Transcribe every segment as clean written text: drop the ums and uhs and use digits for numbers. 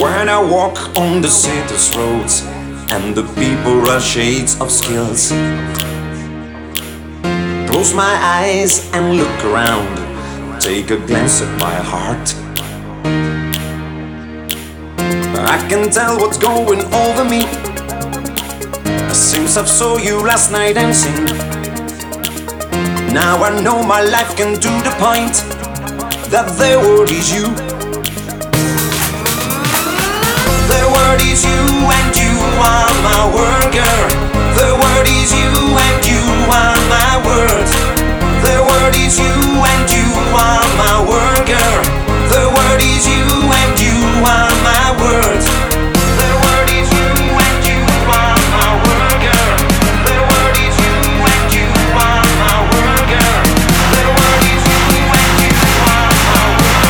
When I walk on the city's roads and the people are shades of skills, close my eyes and look around, take a glance at my heart. I can tell what's going over me since I saw you last night dancing. Now I know my life can do the point that the word is you. The word is you and you are my word, girl. The word is you and you are my word. The word is you and you are my word, girl. The word is you and you are my word. The word is you and you are my word, girl. The word is you and you are my word, girl. The word is you and you are my word,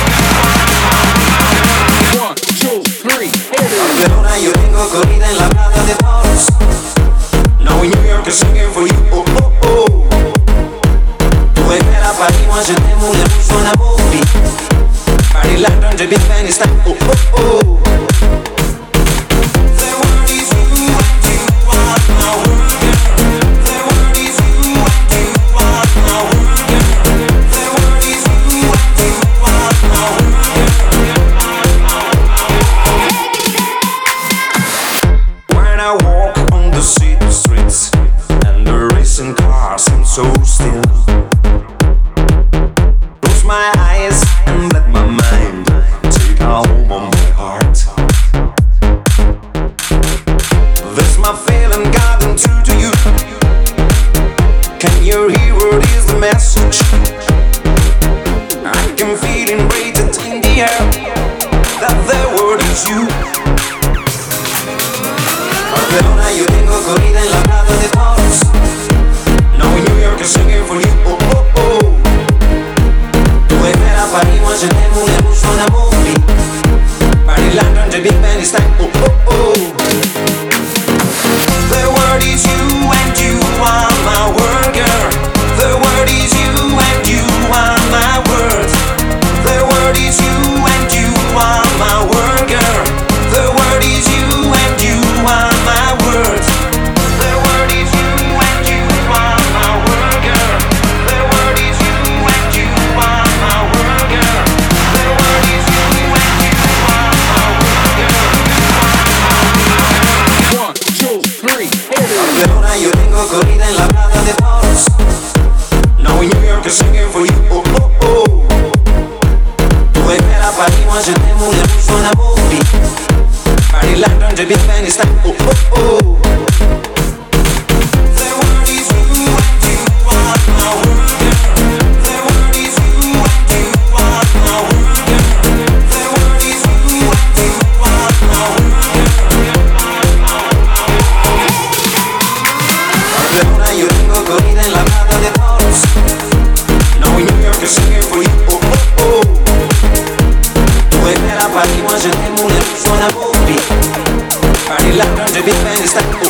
girl. 1, 2, 3, 4. Verona, yo tengo corrida en la plaza de toros. Now in New York is singing for you. Oh oh oh. Tu espera Paris, moi je t'aime, ou les rouges sont à Bobby. Paris, London, the Big Ben is time. Oh oh oh. The word is you and you are my word, girl. The word is you and you are my word, girl. The word is you and you are my word, girl. When I walk on the city streets and the racing cars seem so still, close my eyes and let my mind take a home on my heart. This my feeling gotten through to you. Can you hear what is the message? I can feel it rated in the air that the word is you. Barcelona, yo tengo corrida en la plaza de toros. Now in New York is singing for you. Oh oh oh. Tu espera Paris, moi je t'aime, ou les rouges sont à Bobby. Paris, London, the Big Ben is time. Oh oh oh. The word is you and you are my word, girl. The word is you and you are my word. The word is you and you are my word, girl. The word is you and you are my word. The word is you and you are my word, girl. The word is you and you are my word, girl. The word is you and you are my word, girl. 1, 2, 3, 4. Barcelona, yo tengo corrida en la plaza de toros. Now in New York is singing for you. Oh oh oh. Tu espera Paris, moi je t'aime, ou les rouges sont à Bobby. Paris, London, the Big Ben is time. Oh oh oh. The word is you and you are my word, girl. The word is you and you are my word, girl. The word is you and you are my word, girl. Barcelona, yo tengo corrida en la plaza de toros. Now in New York is singing for you. Oh oh oh. Tu espera Paris, moi je t'aime, ou les rouges sont à Bobby. Paris, London, the Big Ben is time.